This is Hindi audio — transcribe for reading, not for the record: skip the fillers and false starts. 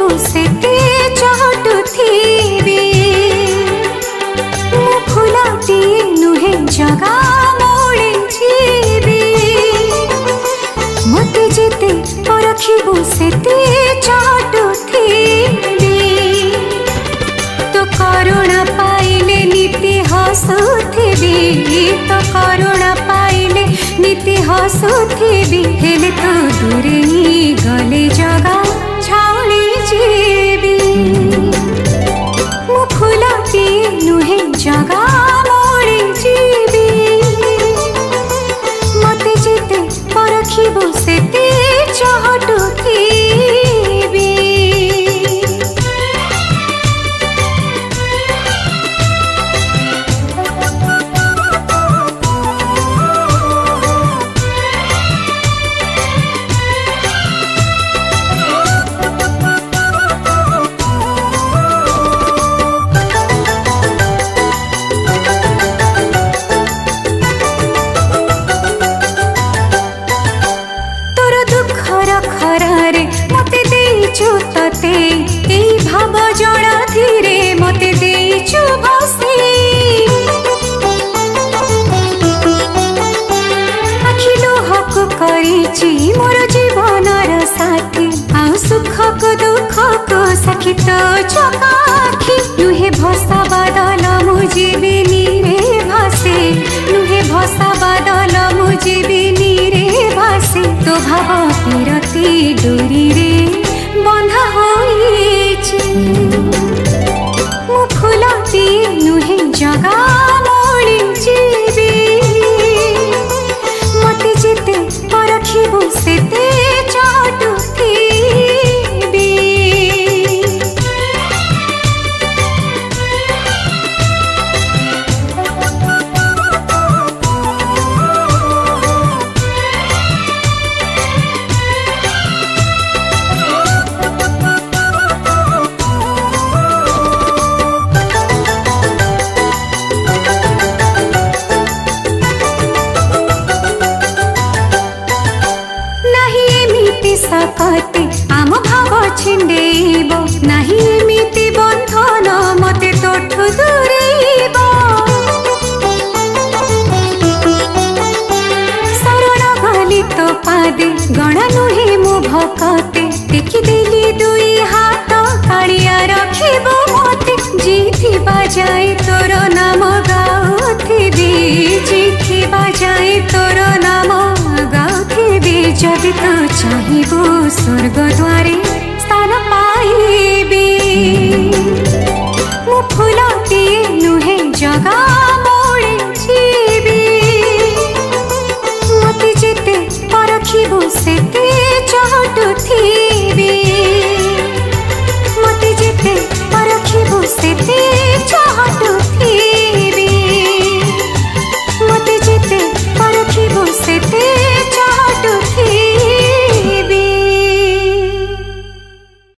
सेते चहटुथिबी मु फुलटी नुहे जगा मोड़ी जीवी मते जेते परखिबु सेते चहटुथिबी तो करुणा पाइले नीति हसुथिबी तो करुणा पाइले नीति हसुथिबी हेले तो दूरे गले जगा छाउली जीवी मु फुलटी नुहे जगा मोड़ी जीवी मते जेते परखिबु सेते चहटुथिबी मते देइछु तते एई भाव जड़ा धीरे मते देइछु भसी आखि लोहक करिछि मोर जीवनर साथी आ सुखक दुखक सखी तो चकाखी नुहे भसा बादल मु जीविनी रे भासे नुहे भसा बादल मु जीविनी रे भासे तो भाव पीरती डोरी रे बंधा होइछि मु फुलटी नुहे जगा मोड़ी जीवी मते जेते परखिबु सेते चहटुथिबी सकते आम भाव छिंडेब नहीं एमिति बंधन मते तोठु दूरेब शरण गली तो पादे गण नुहे मु भकते देखिदेली दुई हाथ कालिया रखिब मते जीथि बाजाए तोर नाम गाउथिबी जीथि बाजाए तोर नाम गाउथिबी जदि तो चाहिबो स्वर्ग द्वारे स्थान पाइबी मु फुलटी नुहे जगा